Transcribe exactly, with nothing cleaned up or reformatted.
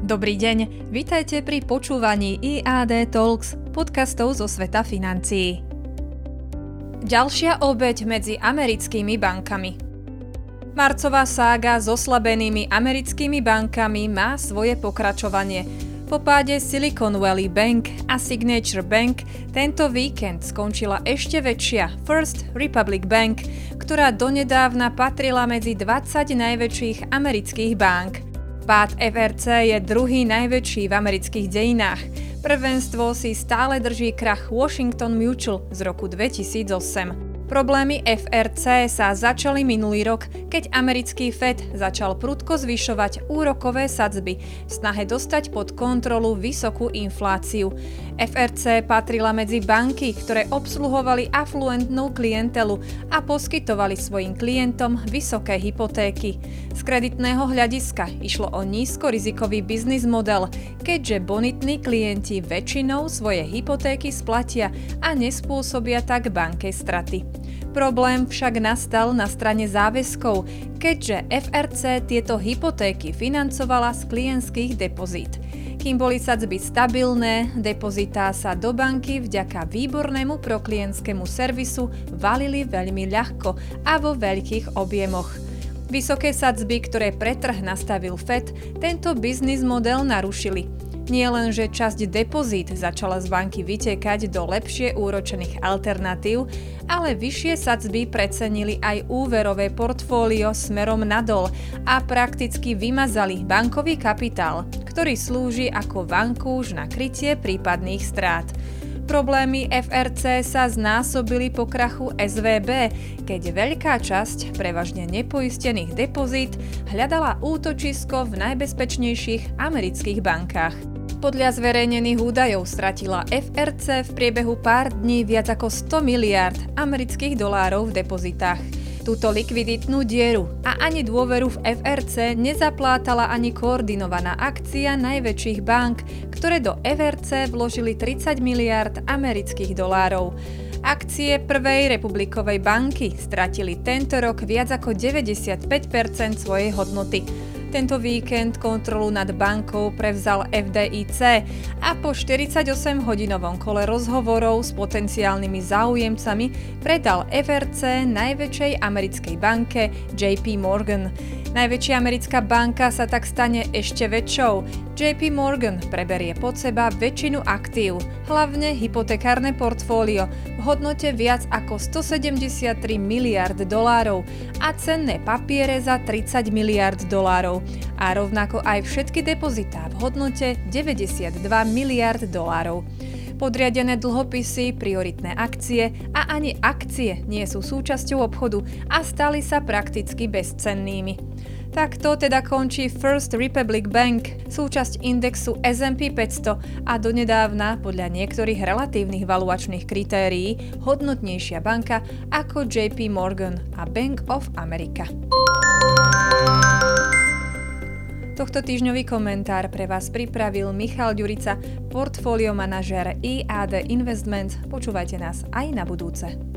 Dobrý deň, vítajte pri počúvaní í á dé Talks, podcastov zo sveta financií. Ďalšia obeť medzi americkými bankami. Marcová sága s oslabenými americkými bankami má svoje pokračovanie. Po páde Silicon Valley Bank a Signature Bank tento víkend skončila ešte väčšia First Republic Bank, ktorá donedávna patrila medzi dvadsať najväčších amerických bank. Pád ef er cé je druhý najväčší v amerických dejinách. Prvenstvo si stále drží krach Washington Mutual z roku dvetisícosem. Problémy ef er cé sa začali minulý rok, keď americký Fed začal prudko zvyšovať úrokové sadzby v snahe dostať pod kontrolu vysokú infláciu. ef er cé patrila medzi banky, ktoré obsluhovali afluentnú klientelu a poskytovali svojim klientom vysoké hypotéky. Z kreditného hľadiska išlo o nízkorizikový biznis model, keďže bonitní klienti väčšinou svoje hypotéky splatia a nespôsobia tak banke straty. Problém však nastal na strane záväzkov, keďže ef er cé tieto hypotéky financovala z klientských depozít. Kým boli sadzby stabilné, depozitá sa do banky vďaka výbornému proklientskému servisu valili veľmi ľahko a vo veľkých objemoch. Vysoké sadzby, ktoré pre trh nastavil Fed, tento biznis model narušili. Nie len, že časť depozít začala z banky vytekať do lepšie úročených alternatív, ale vyššie sadzby precenili aj úverové portfólio smerom nadol a prakticky vymazali bankový kapitál, ktorý slúži ako vankúš na krytie prípadných strát. Problémy ef er cé sa znásobili po krachu es vé bé, keď veľká časť prevažne nepoistených depozít hľadala útočisko v najbezpečnejších amerických bankách. Podľa zverejnených údajov stratila ef er cé v priebehu pár dní viac ako sto miliárd amerických dolárov v depozitách. Túto likviditnú dieru a ani dôveru v ef er cé nezaplátala ani koordinovaná akcia najväčších bank, ktoré do ef er cé vložili tridsať miliárd amerických dolárov. Akcie Prvej republikovej banky stratili tento rok viac ako deväťdesiatpäť percent svojej hodnoty. Tento víkend kontrolu nad bankou prevzal ef dé í cé a po štyridsaťosemhodinovom kole rozhovorov s potenciálnymi záujemcami predal ef er cé najväčšej americkej banke jé pé Morgan. Najväčšia americká banka sa tak stane ešte väčšou. jé pé Morgan preberie pod seba väčšinu aktív, hlavne hypotekárne portfólio v hodnote viac ako stosedemdesiattri miliárd dolárov a cenné papiere za tridsať miliárd dolárov a rovnako aj všetky depozitá v hodnote deväťdesiatdva miliárd dolárov. Podriadené dlhopisy, prioritné akcie a ani akcie nie sú súčasťou obchodu a stali sa prakticky bezcennými. Takto teda končí First Republic Bank, súčasť indexu es end pí päťsto a donedávna podľa niektorých relatívnych valuačných kritérií hodnotnejšia banka ako jé pé Morgan a Bank of America. Tohto týždňový komentár pre vás pripravil Michal Ďurica, portfólio manažér í á dé Investments. Počúvajte nás aj na budúce.